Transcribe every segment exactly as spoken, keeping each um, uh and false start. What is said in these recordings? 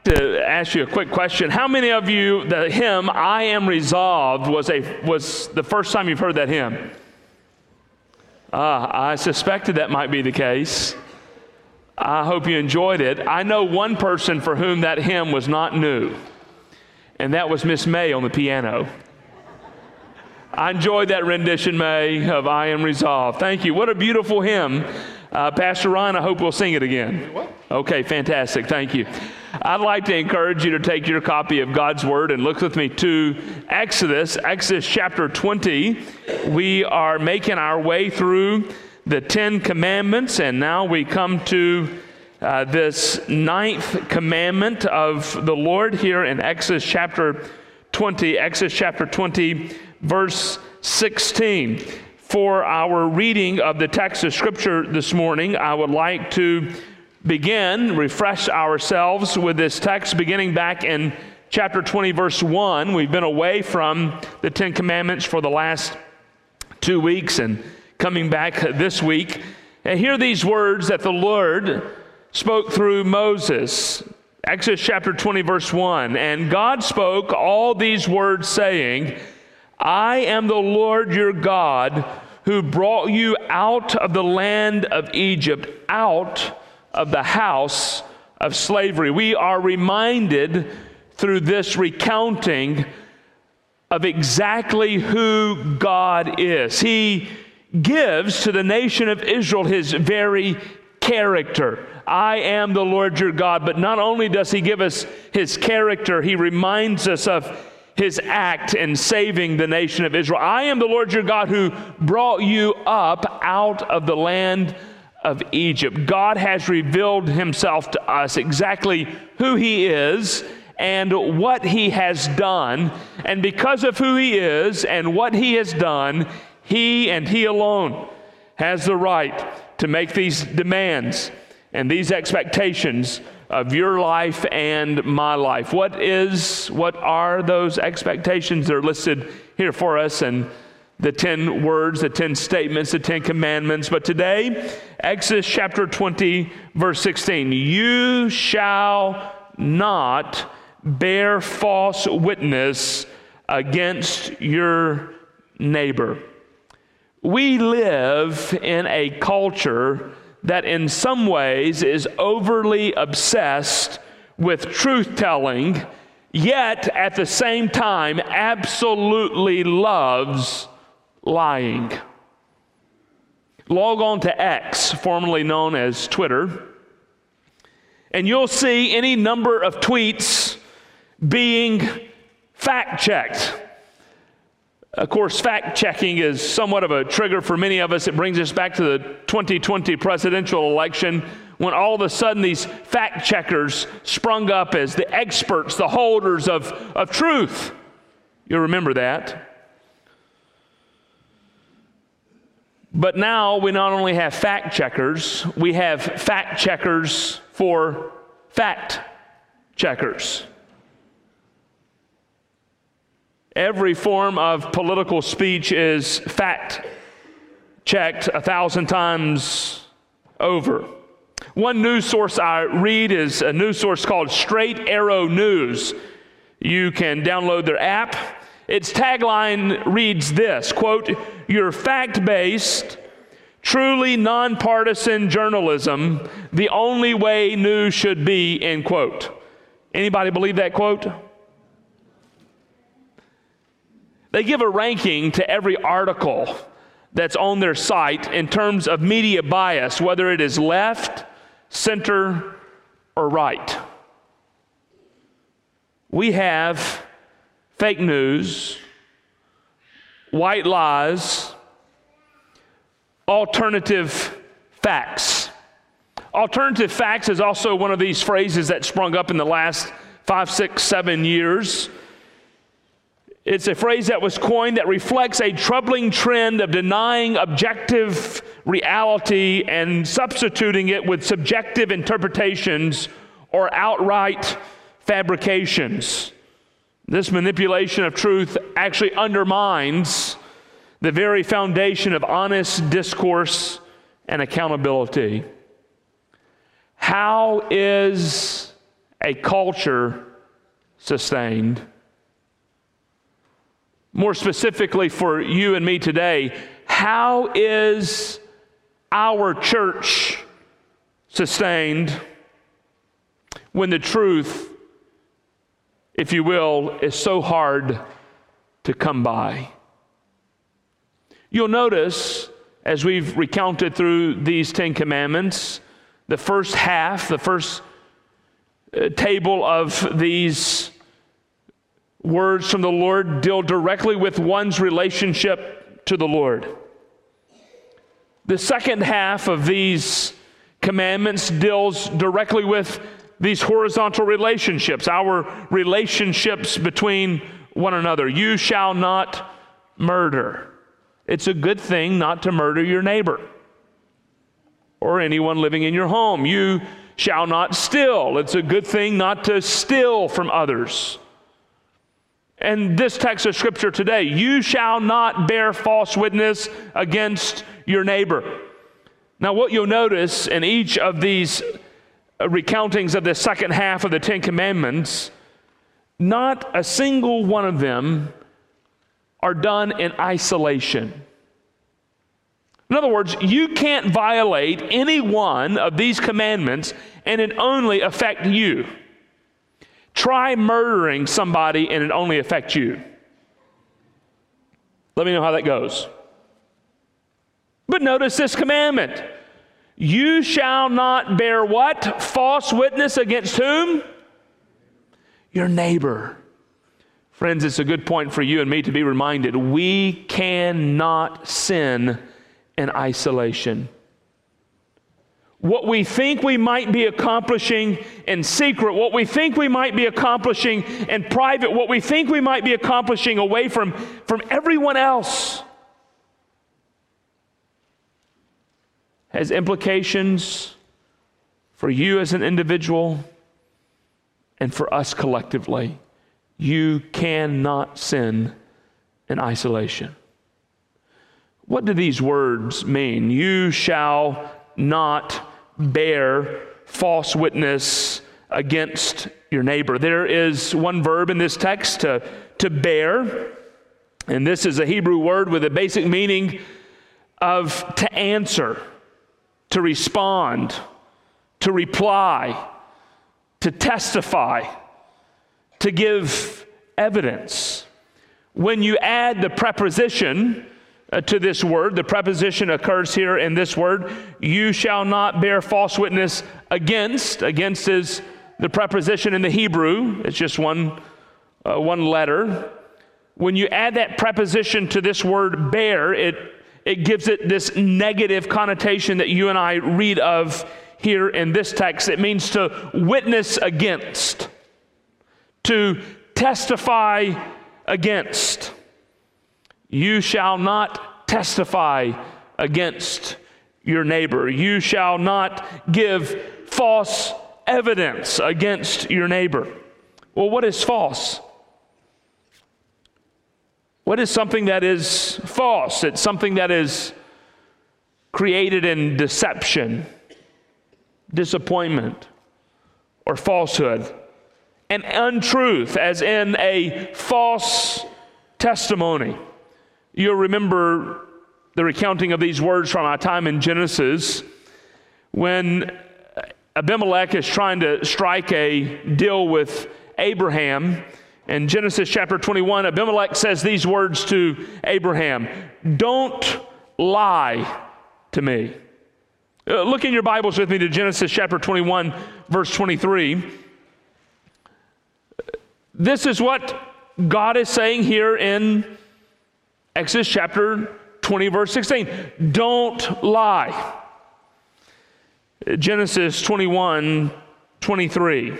To ask you a quick question. How many of you, the hymn, I Am Resolved, was a was the first time you've heard that hymn? Ah, I suspected that might be the case. I hope you enjoyed it. I know one person for whom that hymn was not new, and that was Miss May on the piano. I enjoyed that rendition, May, of I Am Resolved. Thank you. What a beautiful hymn. Uh, Pastor Ryan, I hope we'll sing it again. Okay, fantastic. Thank you. I'd like to encourage you to take your copy of God's Word and look with me to Exodus, Exodus chapter twenty. We are making our way through the Ten Commandments, and now we come to uh, this ninth commandment of the Lord here in Exodus chapter twenty. Exodus chapter twenty, verse sixteen. For our reading of the text of Scripture this morning, I would like to begin, refresh ourselves with this text beginning back in chapter twenty, verse one. We've been away from the Ten Commandments for the last two weeks and coming back this week. And hear these words that the Lord spoke through Moses. Exodus chapter twenty, verse one. And God spoke all these words, saying, I am the Lord your God, who brought you out of the land of Egypt, out of the house of slavery. We are reminded through this recounting of exactly who God is. He gives to the nation of Israel his very character. I am the Lord your God. But not only does he give us his character, he reminds us of his act in saving the nation of Israel. I am the Lord your God who brought you up out of the land of Egypt. God has revealed himself to us exactly who he is and what he has done. And because of who he is and what he has done, he and he alone has the right to make these demands and these expectations of your life and my life. What is, what are those expectations? They're listed here for us, and the ten words, the ten statements, the ten commandments. But today, Exodus chapter twenty, verse sixteen, you shall not bear false witness against your neighbor. We live in a culture that in some ways is overly obsessed with truth-telling, yet at the same time absolutely loves lying. Log on to X, formerly known as Twitter, and you'll see any number of tweets being fact-checked. Of course, fact-checking is somewhat of a trigger for many of us. It brings us back to the twenty twenty presidential election, when all of a sudden these fact-checkers sprung up as the experts, the holders of, of truth. You'll remember that. But now we not only have fact-checkers, we have fact-checkers for fact-checkers. Every form of political speech is fact-checked a thousand times over. One news source I read is a news source called Straight Arrow News. You can download their app. Its tagline reads this, quote, your fact-based, truly nonpartisan journalism, the only way news should be, end quote. Anybody believe that quote? They give a ranking to every article that's on their site in terms of media bias, whether it is left, center, or right. We have fake news, white lies, alternative facts. Alternative facts is also one of these phrases that sprung up in the last five, six, seven years. It's a phrase that was coined that reflects a troubling trend of denying objective reality and substituting it with subjective interpretations or outright fabrications. This manipulation of truth actually undermines the very foundation of honest discourse and accountability. How is a culture sustained? More specifically for you and me today, how is our church sustained when the truth, if you will, is so hard to come by? You'll notice, as we've recounted through these Ten Commandments, the first half, the first uh, table of these words from the Lord deal directly with one's relationship to the Lord. The second half of these commandments deals directly with these horizontal relationships, our relationships between one another. You shall not murder. It's a good thing not to murder your neighbor or anyone living in your home. You shall not steal. It's a good thing not to steal from others. And this text of Scripture today, you shall not bear false witness against your neighbor. Now, what you'll notice in each of these recountings of the second half of the Ten Commandments, not a single one of them are done in isolation. In other words, you can't violate any one of these commandments and it only affect you. Try murdering somebody and it only affects you. Let me know how that goes. But notice this commandment. You shall not bear what? False witness against whom? Your neighbor. Friends, it's a good point for you and me to be reminded. We cannot sin in isolation. What we think we might be accomplishing in secret, what we think we might be accomplishing in private, what we think we might be accomplishing away from, from everyone else, has implications for you as an individual and for us collectively. You cannot sin in isolation. What do these words mean? You shall not bear false witness against your neighbor. There is one verb in this text, to, to bear, and this is a Hebrew word with a basic meaning of to answer, to respond, to reply, to testify, to give evidence. When you add the preposition uh, to this word, the preposition occurs here in this word, you shall not bear false witness against. Against is the preposition in the Hebrew. It's just one, uh, one letter. When you add that preposition to this word bear, it, it gives it this negative connotation that you and I read of here in this text. It means to witness against, to testify against. You shall not testify against your neighbor. You shall not give false evidence against your neighbor. Well, what is false? What is something that is false? It's something that is created in deception, disappointment, or falsehood. An untruth, as in a false testimony. You'll remember the recounting of these words from our time in Genesis when Abimelech is trying to strike a deal with Abraham. In Genesis chapter twenty-one, Abimelech says these words to Abraham, "Don't lie to me." Uh, look in your Bibles with me to Genesis chapter twenty-one, verse twenty-three. This is what God is saying here in Exodus chapter twenty, verse sixteen. Don't lie. Genesis twenty-one, twenty-three.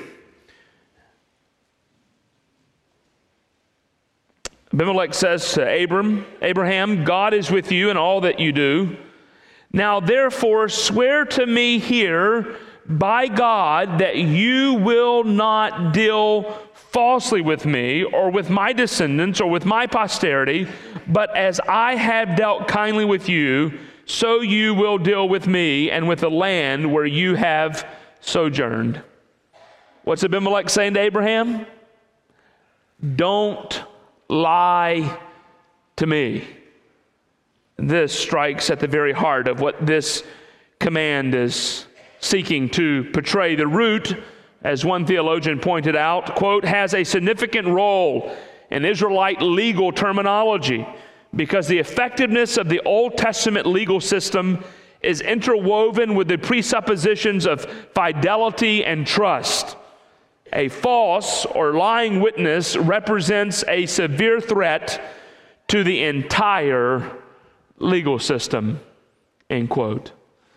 Abimelech says to Abram, Abraham, God is with you in all that you do. Now therefore swear to me here by God that you will not deal falsely with me or with my descendants or with my posterity, but as I have dealt kindly with you, so you will deal with me and with the land where you have sojourned. What's Abimelech saying to Abraham? Don't lie to me. This strikes at the very heart of what this command is seeking to portray. The root, as one theologian pointed out, quote, has a significant role in Israelite legal terminology because the effectiveness of the Old Testament legal system is interwoven with the presuppositions of fidelity and trust. A false or lying witness represents a severe threat to the entire legal system, end quote.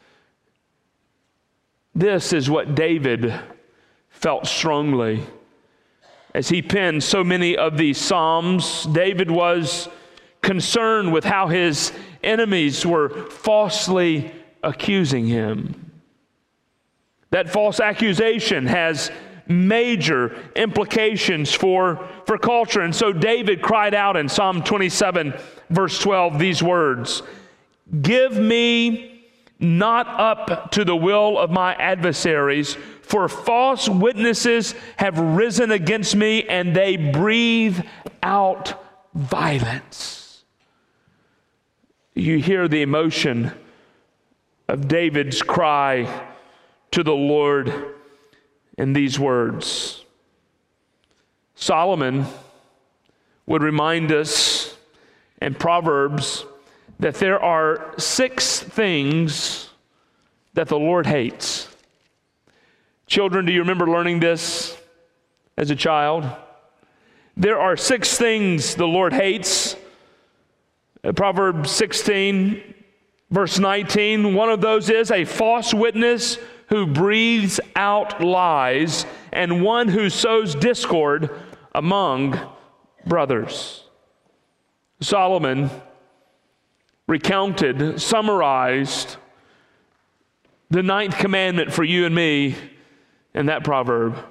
This is what David felt strongly as he penned so many of these Psalms. David was concerned with how his enemies were falsely accusing him. That false accusation has major implications for, for culture. And so David cried out in Psalm twenty-seven, verse twelve, these words, "Give me not up to the will of my adversaries, for false witnesses have risen against me, and they breathe out violence." You hear the emotion of David's cry to the Lord in these words. Solomon would remind us in Proverbs that there are six things that the Lord hates. Children, do you remember learning this as a child? There are six things the Lord hates. Proverbs sixteen, verse nineteen, one of those is a false witness who breathes out lies, and one who sows discord among brothers. Solomon recounted, summarized the ninth commandment for you and me in that proverb.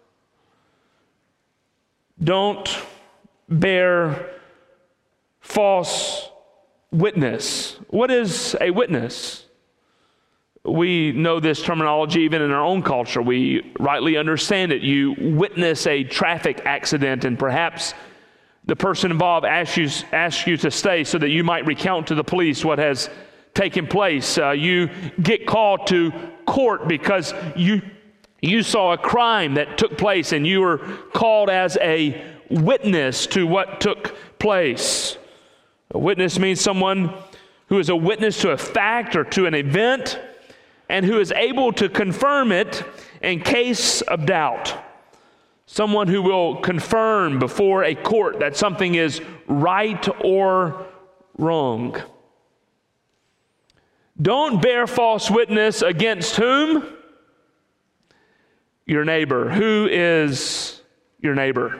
Don't bear false witness. What is a witness? We know this terminology even in our own culture. We rightly understand it. You witness a traffic accident, and perhaps the person involved asks you, asks you to stay so that you might recount to the police what has taken place. Uh, you get called to court because you you saw a crime that took place, and you were called as a witness to what took place. A witness means someone who is a witness to a fact or to an event, and who is able to confirm it in case of doubt. Someone who will confirm before a court that something is right or wrong. Don't bear false witness against whom? Your neighbor. Who is your neighbor?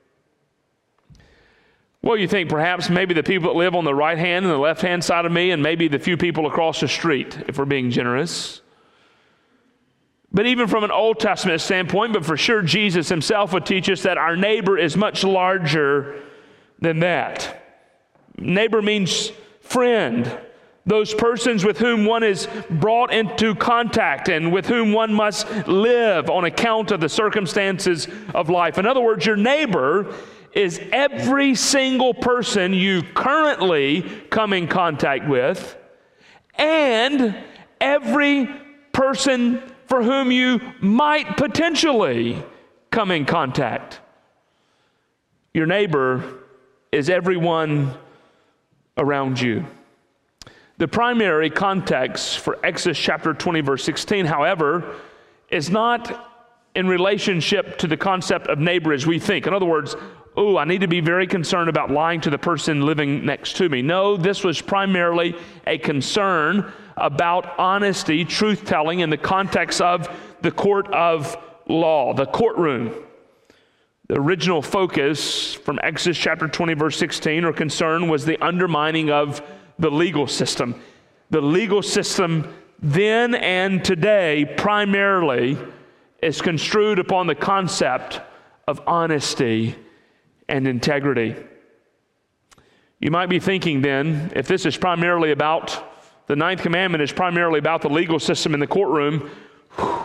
Well, you think perhaps maybe the people that live on the right hand and the left hand side of me, and maybe the few people across the street, if we're being generous. But even from an Old Testament standpoint, but for sure Jesus himself would teach us that our neighbor is much larger than that. Neighbor means friend. Those persons with whom one is brought into contact and with whom one must live on account of the circumstances of life. In other words, your neighbor is every single person you currently come in contact with, and every person for whom you might potentially come in contact. Your neighbor is everyone around you. The primary context for Exodus chapter twenty, verse sixteen, however, is not in relationship to the concept of neighbor as we think. In other words, oh, I need to be very concerned about lying to the person living next to me. No, this was primarily a concern about honesty, truth-telling in the context of the court of law, the courtroom. The original focus from Exodus chapter twenty, verse sixteen, or concern, was the undermining of the legal system. The legal system then and today primarily is construed upon the concept of honesty and integrity. You might be thinking then, if this is primarily about, the ninth commandment is primarily about the legal system in the courtroom, whew,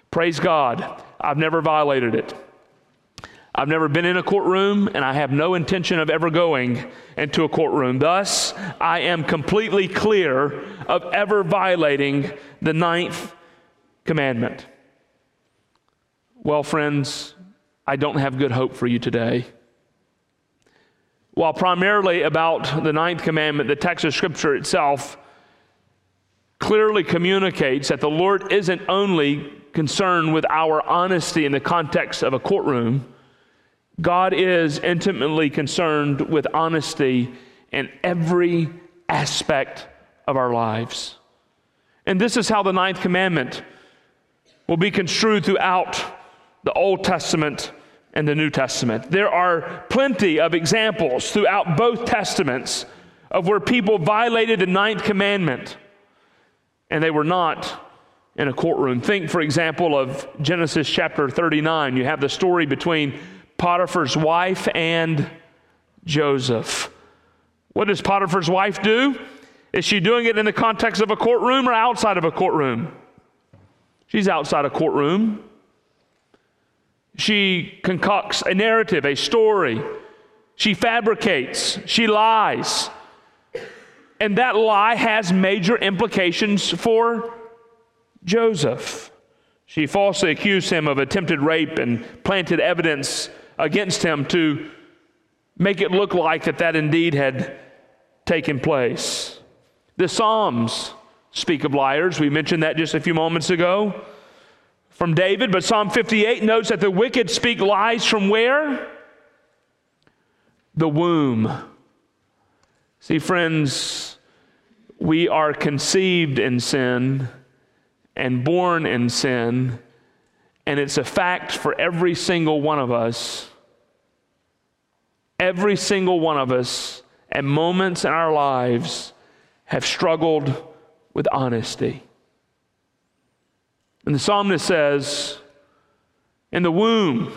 Praise God, I've never violated it. I've never been in a courtroom, and I have no intention of ever going into a courtroom. Thus, I am completely clear of ever violating the ninth commandment. Well, friends, I don't have good hope for you today. While primarily about the ninth commandment, the text of Scripture itself clearly communicates that the Lord isn't only concerned with our honesty in the context of a courtroom. God is intimately concerned with honesty in every aspect of our lives. And this is how the ninth commandment will be construed throughout the Old Testament and the New Testament. There are plenty of examples throughout both Testaments of where people violated the ninth commandment and they were not in a courtroom. Think, for example, of Genesis chapter thirty-nine. You have the story between Potiphar's wife and Joseph. What does Potiphar's wife do? Is she doing it in the context of a courtroom or outside of a courtroom? She's outside a courtroom. She concocts a narrative, a story. She fabricates. She lies. And that lie has major implications for Joseph. She falsely accused him of attempted rape and planted evidence against him to make it look like that that indeed had taken place. The Psalms speak of liars. We mentioned that just a few moments ago from David, but Psalm fifty-eight notes that the wicked speak lies from where? The womb. See, friends, we are conceived in sin and born in sin, and it's a fact for every single one of us. Every single one of us at moments in our lives have struggled with honesty. And the psalmist says, in the womb,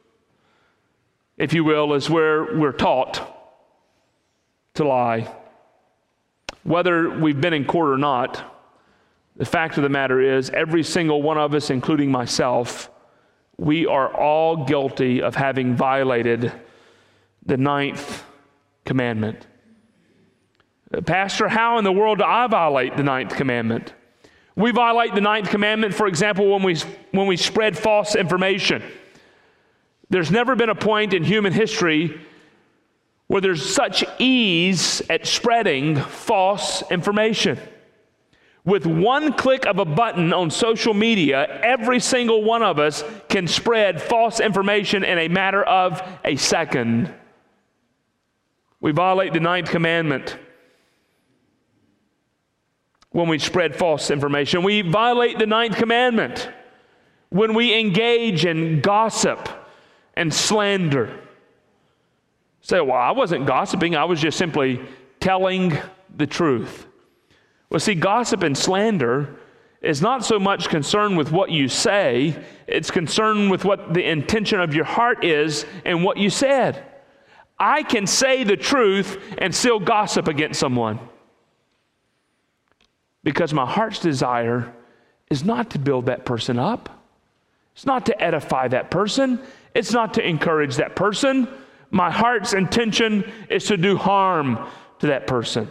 if you will, is where we're taught to lie. Whether we've been in court or not, the fact of the matter is, every single one of us, including myself, we are all guilty of having violated the ninth commandment. Pastor, how in the world do I violate the ninth commandment? We violate the ninth commandment, for example, when we, when we spread false information. There's never been a point in human history where there's such ease at spreading false information. With one click of a button on social media, every single one of us can spread false information in a matter of a second. We violate the ninth commandment when we spread false information. We violate the ninth commandment when we engage in gossip and slander. Say, well, I wasn't gossiping, I was just simply telling the truth. Well, see, gossip and slander is not so much concerned with what you say, it's concerned with what the intention of your heart is and what you said. I can say the truth and still gossip against someone, because my heart's desire is not to build that person up. It's not to edify that person. It's not to encourage that person. My heart's intention is to do harm to that person.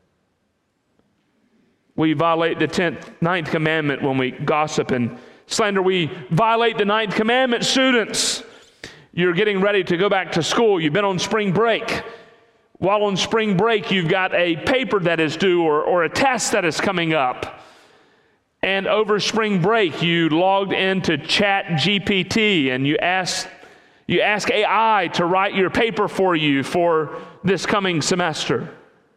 We violate the tenth, ninth commandment when we gossip and slander. We violate the ninth commandment, students. You're getting ready to go back to school. You've been on spring break. While on spring break, you've got a paper that is due or, or a test that is coming up. And over spring break, you logged into Chat G P T and you asked, you ask A I to write your paper for you for this coming semester.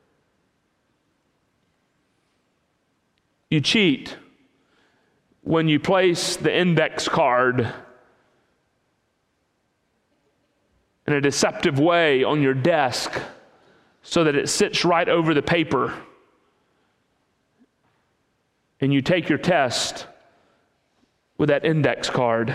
You cheat when you place the index card in a deceptive way on your desk so that it sits right over the paper, and you take your test with that index card.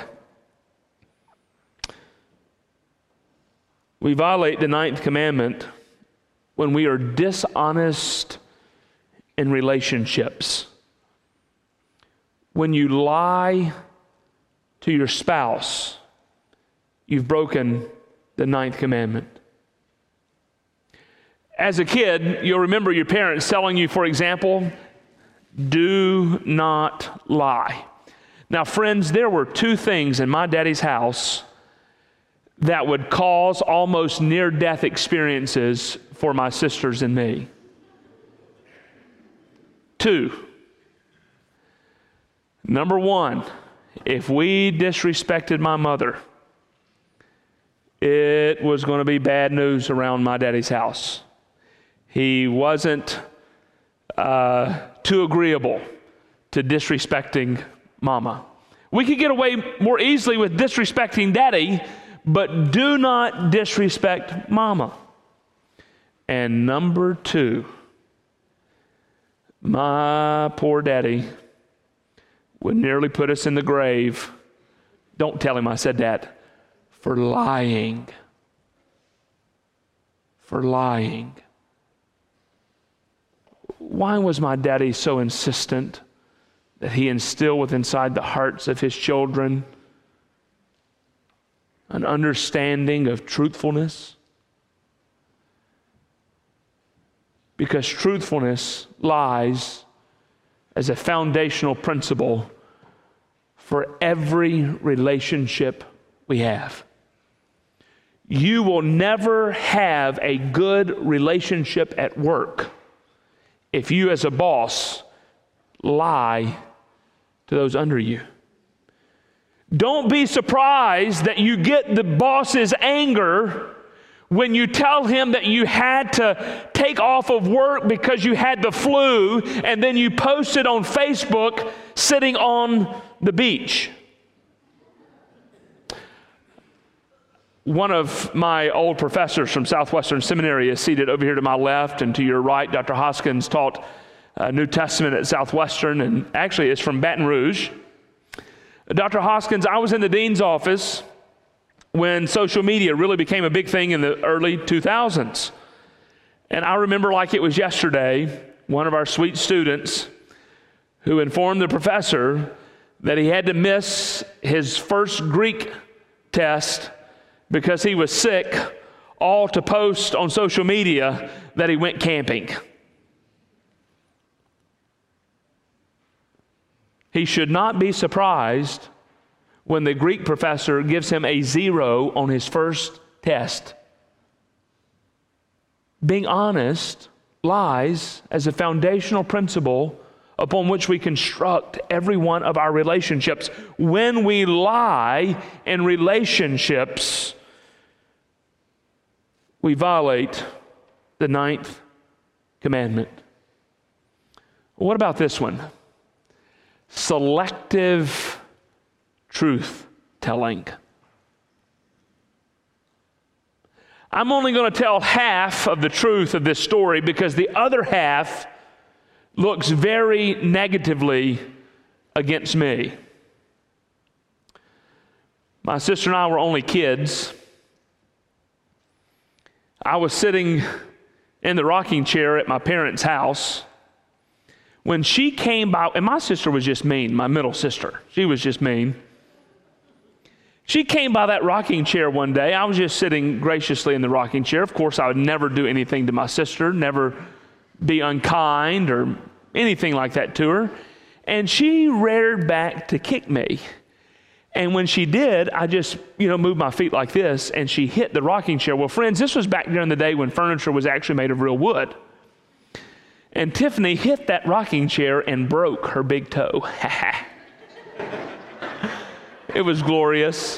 We violate the ninth commandment when we are dishonest in relationships. When you lie to your spouse, you've broken the ninth commandment. As a kid, you'll remember your parents telling you, for example, do not lie. Now, friends, there were two things in my daddy's house that would cause almost near-death experiences for my sisters and me. Two. Number one, if we disrespected my mother, it was going to be bad news around my daddy's house. He wasn't uh, too agreeable to disrespecting Mama. We could get away more easily with disrespecting Daddy, but do not disrespect Mama. And number two, my poor daddy would nearly put us in the grave. Don't tell him I said that. For lying. For lying. Why was my daddy so insistent that he instilled within inside the hearts of his children an understanding of truthfulness? Because truthfulness lies as a foundational principle for every relationship we have. You will never have a good relationship at work if you as a boss lie to those under you. Don't be surprised that you get the boss's anger when you tell him that you had to take off of work because you had the flu, and then you post it on Facebook sitting on the beach. One of my old professors from Southwestern Seminary is seated over here to my left, and to your right, Doctor Hoskins taught uh, New Testament at Southwestern, and actually is from Baton Rouge. Doctor Hoskins, I was in the dean's office when social media really became a big thing in the early two thousands. And I remember like it was yesterday, one of our sweet students who informed the professor that he had to miss his first Greek test because he was sick, all to post on social media that he went camping. He should not be surprised when the Greek professor gives him a zero on his first test. Being honest lies as a foundational principle upon which we construct every one of our relationships. When we lie in relationships, we violate the ninth commandment. What about this one? Selective truth telling. I'm only going to tell half of the truth of this story because the other half looks very negatively against me. My sister and I were only kids. I was sitting in the rocking chair at my parents' house when she came by, and my sister was just mean, my middle sister. She was just mean. She came by that rocking chair one day. I was just sitting graciously in the rocking chair. Of course, I would never do anything to my sister, never be unkind or anything like that to her. And she reared back to kick me. And when she did, I just, you know, moved my feet like this, and she hit the rocking chair. Well, friends, this was back during the day when furniture was actually made of real wood. And Tiffany hit that rocking chair and broke her big toe. It was glorious.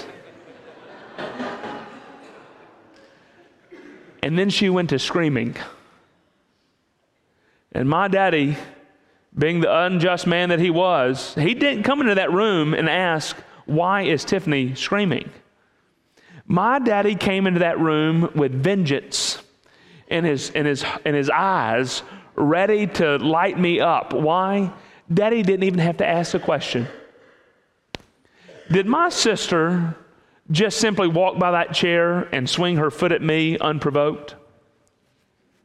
And then she went to screaming. And my daddy, being the unjust man that he was, he didn't come into that room and ask, why is Tiffany screaming? My daddy came into that room with vengeance in his, in his, in his eyes, ready to light me up. Why? Daddy didn't even have to ask a question. Did my sister just simply walk by that chair and swing her foot at me unprovoked?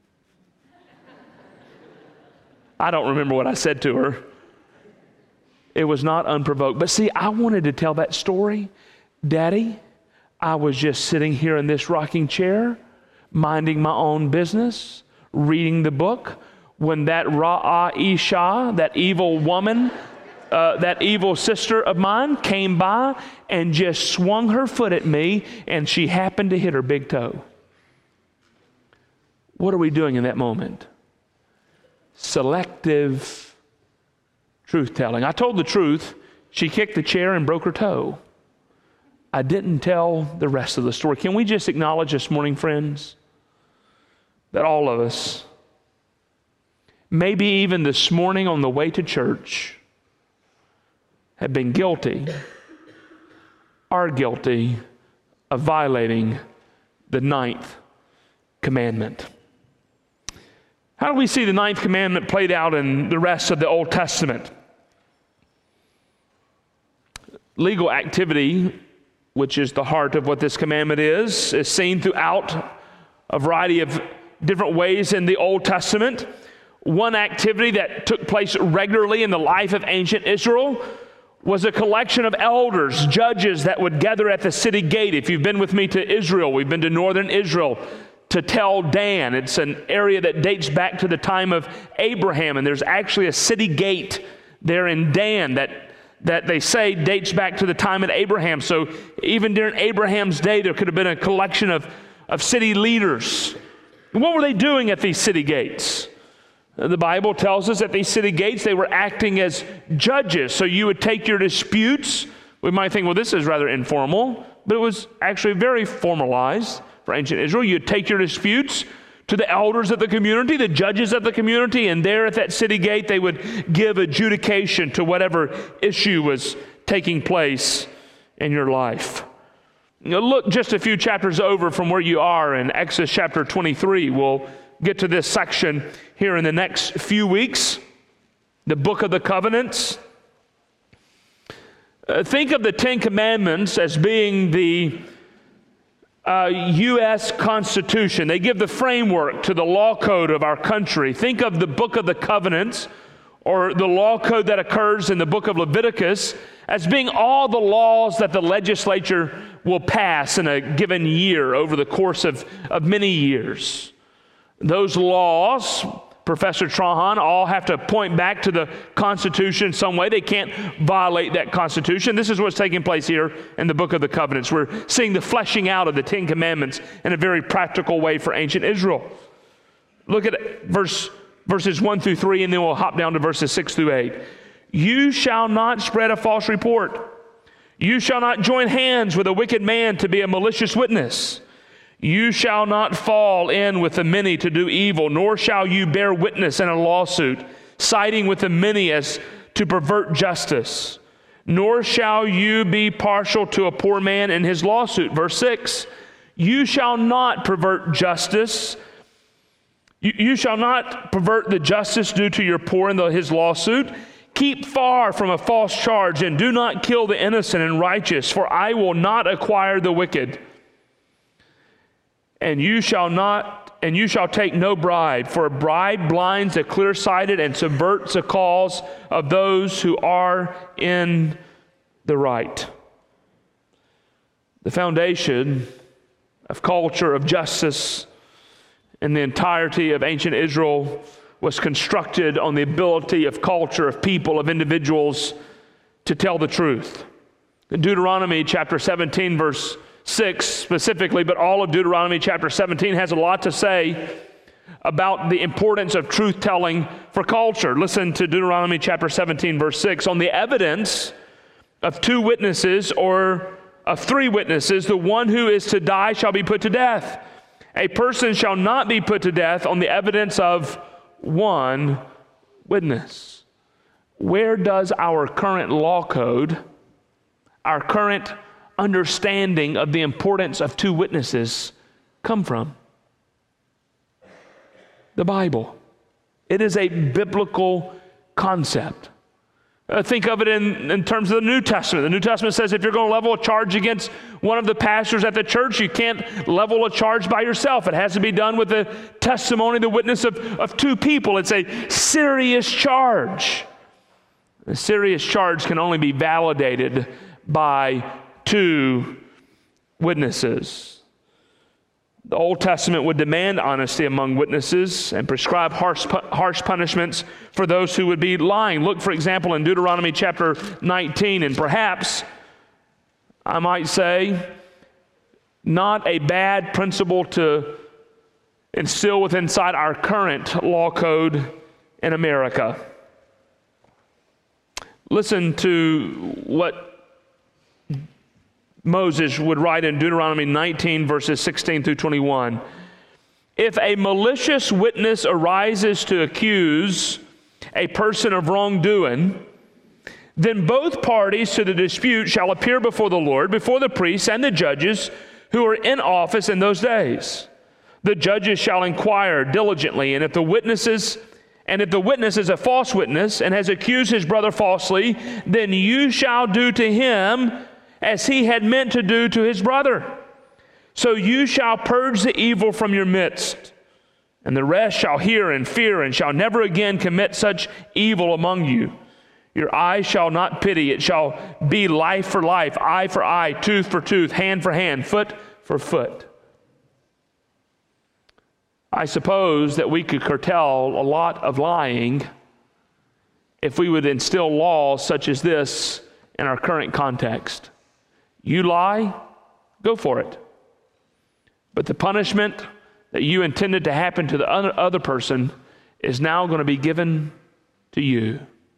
I don't remember what I said to her. It was not unprovoked. But see, I wanted to tell that story. Daddy, I was just sitting here in this rocking chair, minding my own business, reading the book, when that Ra'isha, that evil woman, uh, that evil sister of mine came by and just swung her foot at me, and she happened to hit her big toe. What are we doing in that moment? Selective truth-telling. I told the truth. She kicked the chair and broke her toe. I didn't tell the rest of the story. Can we just acknowledge this morning, friends, that all of us, maybe even this morning on the way to church, have been guilty, are guilty of violating the ninth commandment. How do we see the ninth commandment played out in the rest of the Old Testament? Legal activity, which is the heart of what this commandment is, is seen throughout a variety of different ways in the Old Testament. One activity that took place regularly in the life of ancient Israel was a collection of elders, judges that would gather at the city gate. If you've been with me to Israel, we've been to northern Israel, to Tel Dan. It's an area that dates back to the time of Abraham, and there's actually a city gate there in Dan that that they say dates back to the time of Abraham. So even during Abraham's day, there could have been a collection of, of city leaders. And what were they doing at these city gates? The Bible tells us at these city gates, they were acting as judges. So you would take your disputes. We might think, well, this is rather informal, but it was actually very formalized for ancient Israel. You'd take your disputes to the elders of the community, the judges of the community, and there at that city gate, they would give adjudication to whatever issue was taking place in your life. You know, look just a few chapters over from where you are in Exodus chapter twenty-three. We'll get to this section here in the next few weeks. The book of the covenants. Uh, think of the Ten Commandments as being the Uh, U S Constitution. They give the framework to the law code of our country. Think of the book of the covenants, or the law code that occurs in the book of Leviticus, as being all the laws that the legislature will pass in a given year over the course of, of many years. Those laws, Professor Trahan, all have to point back to the Constitution in some way. They can't violate that Constitution. This is what's taking place here in the book of the covenants. We're seeing the fleshing out of the Ten Commandments in a very practical way for ancient Israel. Look at verse, verses one through three, and then we'll hop down to verses six through eight. You shall not spread a false report. You shall not join hands with a wicked man to be a malicious witness. You shall not fall in with the many to do evil, nor shall you bear witness in a lawsuit, siding with the many as to pervert justice. Nor shall you be partial to a poor man in his lawsuit. Verse six, you shall not pervert justice. You, you shall not pervert the justice due to your poor in the, his lawsuit. Keep far from a false charge, and do not kill the innocent and righteous, for I will not acquire the wicked. And you shall not, and you shall take no bribe, for a bribe blinds the clear-sighted and subverts the cause of those who are in the right. The foundation of culture, of justice, in the entirety of ancient Israel was constructed on the ability of culture, of people, of individuals to tell the truth. In Deuteronomy chapter seventeen, verse six specifically, but all of Deuteronomy chapter seventeen has a lot to say about the importance of truth-telling for culture. Listen to Deuteronomy chapter seventeen, verse six. On the evidence of two witnesses or of three witnesses, the one who is to die shall be put to death. A person shall not be put to death on the evidence of one witness. Where does our current law code, our current understanding of the importance of two witnesses come from? The Bible. It is a biblical concept. Uh, think of it in, in terms of the New Testament. The New Testament says if you're going to level a charge against one of the pastors at the church, you can't level a charge by yourself. It has to be done with the testimony, the witness of, of two people. It's a serious charge. A serious charge can only be validated by two witnesses. The Old Testament would demand honesty among witnesses and prescribe harsh, harsh punishments for those who would be lying. Look, for example, in Deuteronomy chapter nineteen, and perhaps, I might say, not a bad principle to instill within inside our current law code in America. Listen to what Moses would write in Deuteronomy nineteen, verses sixteen through twenty-one. If a malicious witness arises to accuse a person of wrongdoing, then both parties to the dispute shall appear before the Lord, before the priests and the judges who are in office in those days. The judges shall inquire diligently, and if the witnesses and if the witness is a false witness and has accused his brother falsely, then you shall do to him as he had meant to do to his brother. So you shall purge the evil from your midst, and the rest shall hear and fear and shall never again commit such evil among you. Your eye shall not pity, it shall be life for life, eye for eye, tooth for tooth, hand for hand, foot for foot. I suppose that we could curtail a lot of lying if we would instill laws such as this in our current context. You lie, go for it. But the punishment that you intended to happen to the other person is now going to be given to you.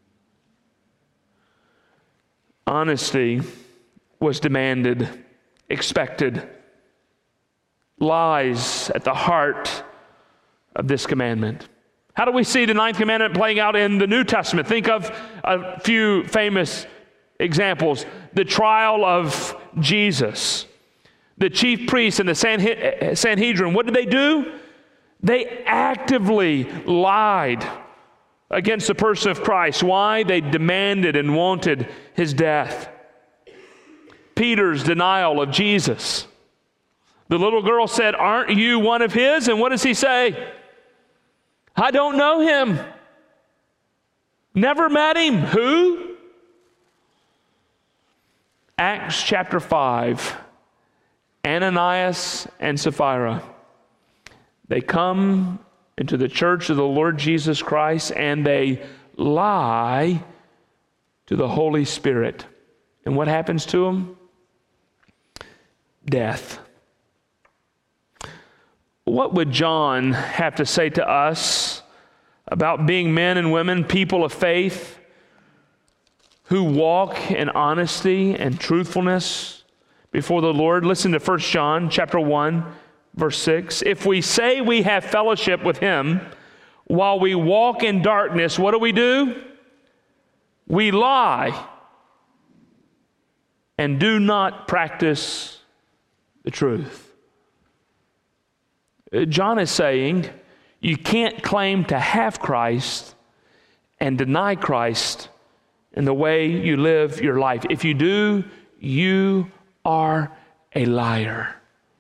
Honesty was demanded, expected. Lies at the heart of this commandment. How do we see the ninth commandment playing out in the New Testament? Think of a few famous examples. The trial of Jesus. The chief priests and the Sanhedrin, what did they do? They actively lied against the person of Christ. Why? They demanded and wanted his death. Peter's denial of Jesus. The little girl said, "Aren't you one of his?" And what does he say? "I don't know him. Never met him." Who? Acts chapter five, Ananias and Sapphira. They come into the church of the Lord Jesus Christ and they lie to the Holy Spirit. And what happens to them? Death. What would John have to say to us about being men and women, people of faith, who walk in honesty and truthfulness before the Lord? Listen to First John chapter one, verse six. If we say we have fellowship with him while we walk in darkness, what do we do? We lie and do not practice the truth. John is saying you can't claim to have Christ and deny Christ in the way you live your life. If you do, you are a liar.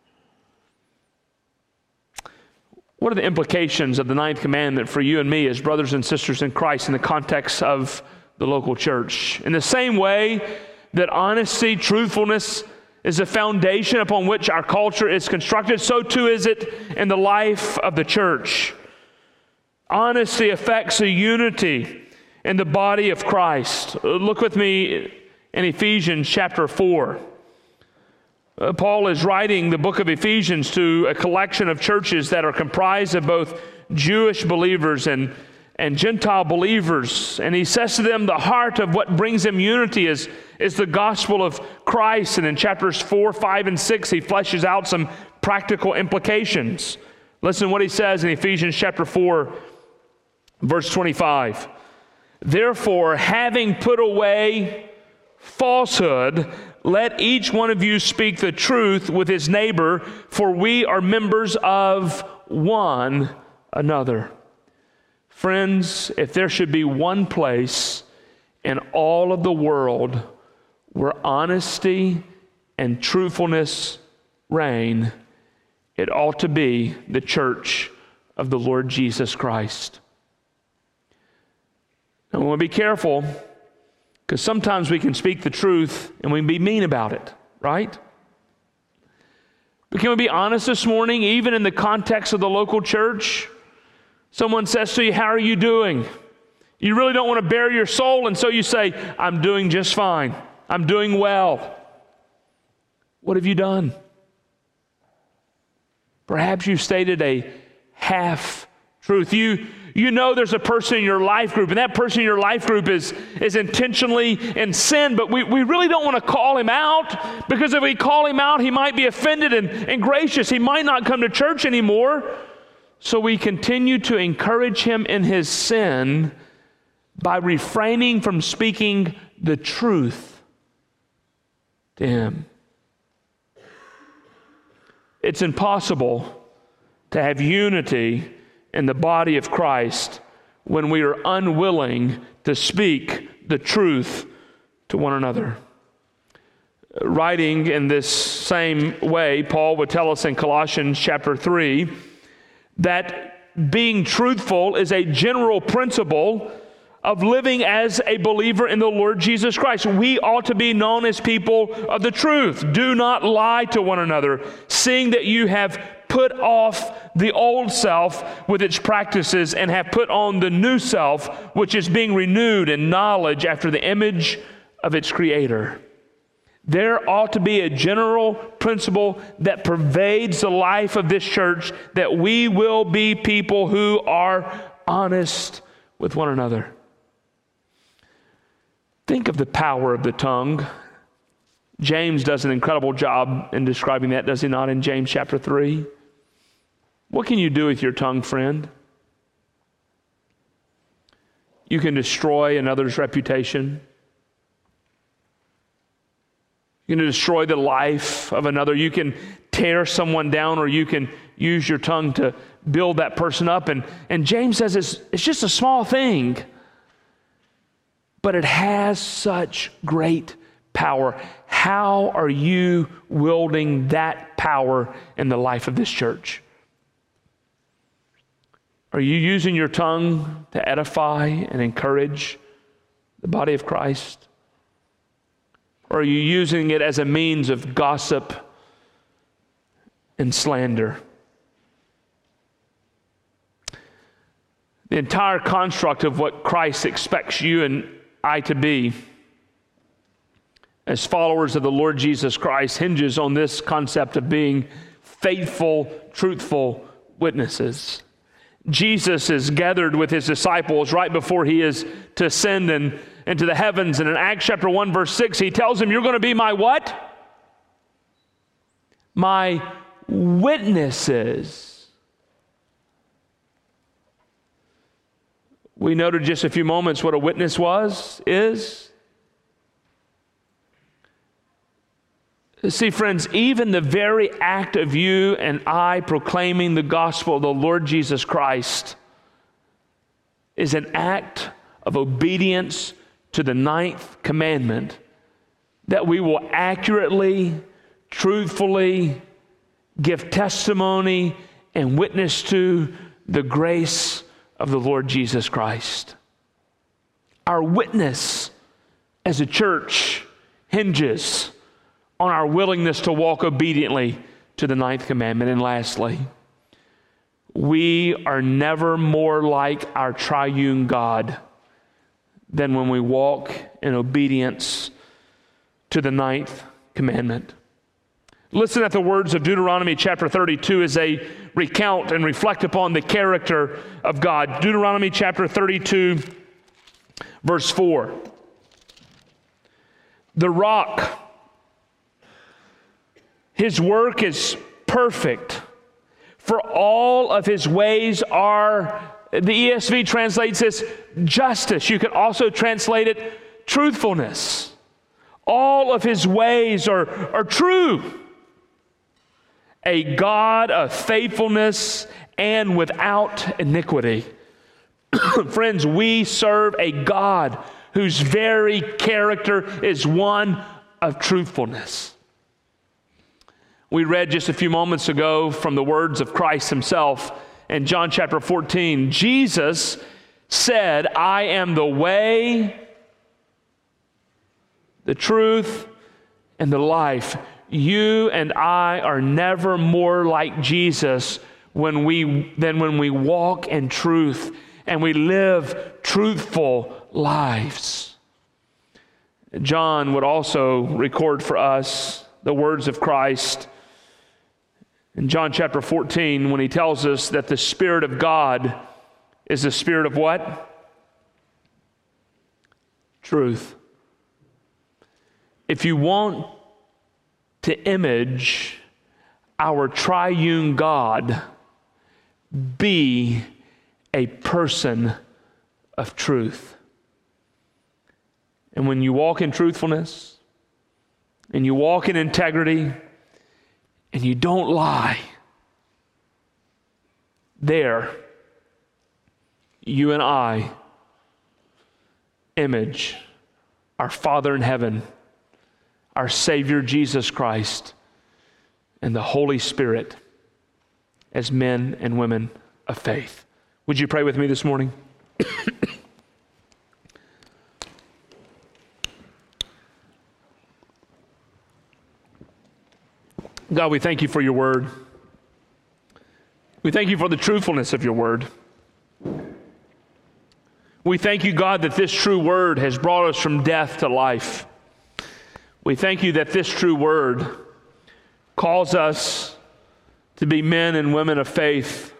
What are the implications of the ninth commandment for you and me as brothers and sisters in Christ in the context of the local church? In the same way that honesty, truthfulness is the foundation upon which our culture is constructed, so too is it in the life of the church. Honesty affects the unity in the body of Christ. Look with me in Ephesians chapter four. Uh, Paul is writing the book of Ephesians to a collection of churches that are comprised of both Jewish believers and, and Gentile believers. And he says to them, the heart of what brings them unity is, is the gospel of Christ. And in chapters four, five, and six, he fleshes out some practical implications. Listen to what he says in Ephesians chapter four, verse twenty-five. Therefore, having put away falsehood, let each one of you speak the truth with his neighbor, for we are members of one another. Friends, if there should be one place in all of the world where honesty and truthfulness reign, it ought to be the church of the Lord Jesus Christ. And we want to be careful Because sometimes we can speak the truth and we can be mean about it, right? But can we be honest this morning, even in the context of the local church? Someone says to you, how are you doing? You really don't want to bare your soul, and so you say, I'm doing just fine. I'm doing well. What have you done? Perhaps you stated a half truth. You, you know there's a person in your life group, and that person in your life group is, is intentionally in sin, but we, we really don't want to call him out, because if we call him out, he might be offended and, and gracious. He might not come to church anymore. So we continue to encourage him in his sin by refraining from speaking the truth to him. It's impossible to have unity in the body of Christ when we are unwilling to speak the truth to one another. Writing in this same way, Paul would tell us in Colossians chapter three that being truthful is a general principle of living as a believer in the Lord Jesus Christ. We ought to be known as people of the truth. Do not lie to one another, seeing that you have put off the old self with its practices and have put on the new self, which is being renewed in knowledge after the image of its creator. There ought to be a general principle that pervades the life of this church, that we will be people who are honest with one another. Think of the power of the tongue. James does an incredible job in describing that, does he not, in James chapter three? What can you do with your tongue, friend? You can destroy another's reputation. You can destroy the life of another. You can tear someone down, or you can use your tongue to build that person up. And, and James says it's, it's just a small thing, but it has such great power. How are you wielding that power in the life of this church? Are you using your tongue to edify and encourage the body of Christ? Or are you using it as a means of gossip and slander? The entire construct of what Christ expects you and I to be as followers of the Lord Jesus Christ hinges on this concept of being faithful, truthful witnesses. Jesus is gathered with his disciples right before he is to ascend and into the heavens. And in Acts chapter one, verse six, he tells them, you're going to be my what? My witnesses. We noted just a few moments what a witness was, is. See, friends, even the very act of you and I proclaiming the gospel of the Lord Jesus Christ is an act of obedience to the ninth commandment, that we will accurately, truthfully give testimony and witness to the grace of the Lord Jesus Christ. Our witness as a church hinges on our willingness to walk obediently to the ninth commandment. And lastly, we are never more like our triune God than when we walk in obedience to the ninth commandment. Listen at the words of Deuteronomy chapter thirty-two as they recount and reflect upon the character of God. Deuteronomy chapter thirty-two, verse four. The rock, his work is perfect, for all of his ways are, the E S V translates this, justice. You can also translate it, truthfulness. All of his ways are, are true. A God of faithfulness and without iniquity. Friends, we serve a God whose very character is one of truthfulness. We read just a few moments ago from the words of Christ himself in John chapter fourteen. Jesus said, I am the way, the truth, and the life. You and I are never more like Jesus when we than when we walk in truth and we live truthful lives. John would also record for us the words of Christ in John chapter fourteen when he tells us that the Spirit of God is the Spirit of what? Truth. If you want to image our triune God, be a person of truth. And when you walk in truthfulness, and you walk in integrity, and you don't lie, there, you and I image our Father in heaven, our Savior Jesus Christ, and the Holy Spirit as men and women of faith. Would you pray with me this morning? God, we thank you for your word. We thank you for the truthfulness of your word. We thank you, God, that this true word has brought us from death to life. We thank you that this true word calls us to be men and women of faith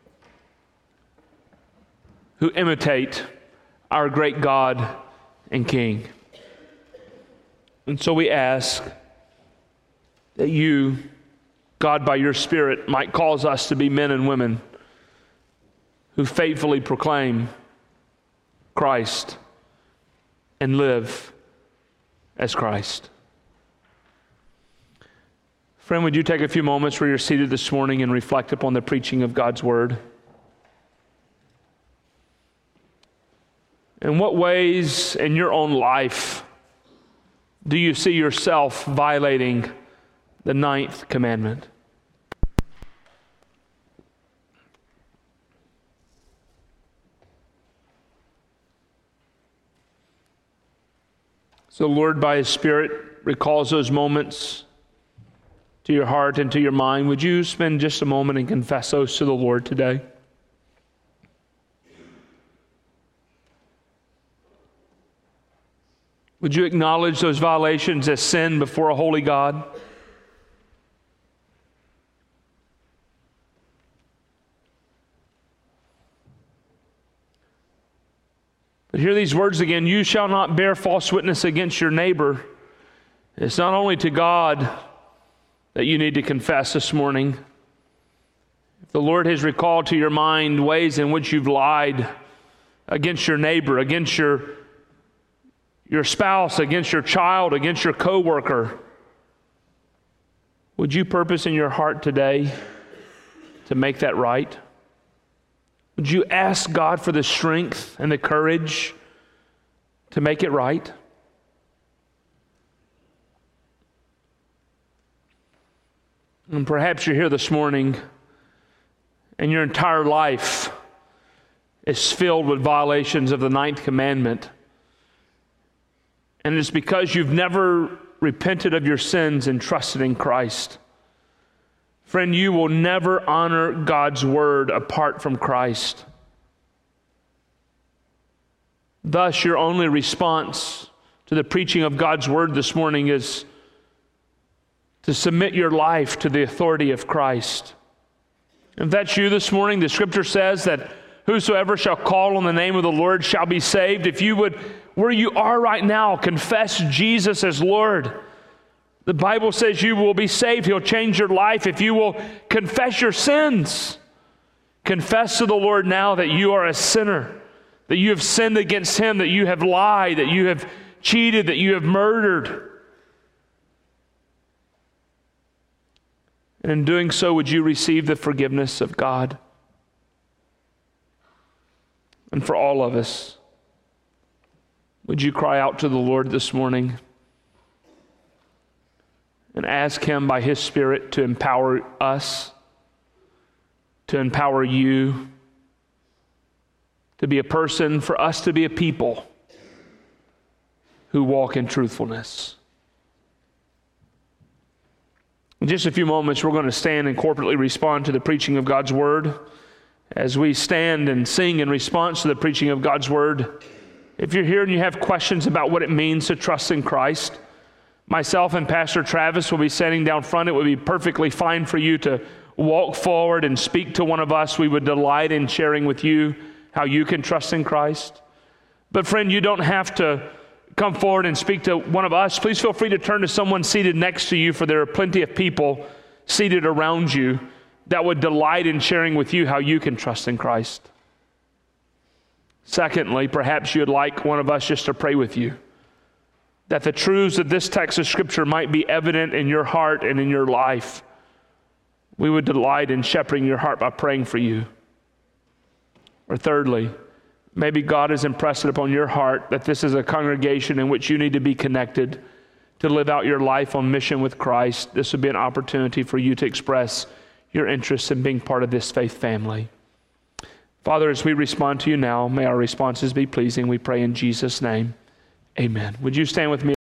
who imitate our great God and King. And so we ask that you, God, by your Spirit, might cause us to be men and women who faithfully proclaim Christ and live as Christ. Friend, would you take a few moments where you're seated this morning and reflect upon the preaching of God's word? In what ways in your own life do you see yourself violating the ninth commandment? So the Lord, by His Spirit, recalls those moments to your heart and to your mind. Would you spend just a moment and confess those to the Lord today? Would you acknowledge those violations as sin before a holy God? But hear these words again: you shall not bear false witness against your neighbor. It's not only to God that you need to confess this morning. If the Lord has recalled to your mind ways in which you've lied against your neighbor, against your, your spouse, against your child, against your coworker, would you purpose in your heart today to make that right? Would you ask God for the strength and the courage to make it right? And perhaps you're here this morning and your entire life is filled with violations of the ninth commandment. And it's because you've never repented of your sins and trusted in Christ. Friend, you will never honor God's word apart from Christ. Thus, your only response to the preaching of God's word this morning is to submit your life to the authority of Christ. If that's you this morning, the scripture says that whosoever shall call on the name of the Lord shall be saved. If you would, where you are right now, confess Jesus as Lord, the Bible says you will be saved. He'll change your life if you will confess your sins. Confess to the Lord now that you are a sinner, that you have sinned against Him, that you have lied, that you have cheated, that you have murdered. And in doing so, would you receive the forgiveness of God? And for all of us, would you cry out to the Lord this morning and ask Him by His Spirit to empower us, to empower you, to be a person, for us to be a people who walk in truthfulness. In just a few moments, we're going to stand and corporately respond to the preaching of God's Word. As we stand and sing in response to the preaching of God's Word, if you're here and you have questions about what it means to trust in Christ, myself and Pastor Travis will be standing down front. It would be perfectly fine for you to walk forward and speak to one of us. We would delight in sharing with you how you can trust in Christ. But friend, you don't have to come forward and speak to one of us. Please feel free to turn to someone seated next to you, for there are plenty of people seated around you that would delight in sharing with you how you can trust in Christ. Secondly, perhaps you'd like one of us just to pray with you, that the truths of this text of Scripture might be evident in your heart and in your life. We would delight in shepherding your heart by praying for you. Or thirdly, maybe God has impressed it upon your heart that this is a congregation in which you need to be connected to live out your life on mission with Christ. This would be an opportunity for you to express your interest in being part of this faith family. Father, as we respond to you now, may our responses be pleasing. We pray in Jesus' name. Amen. Would you stand with me?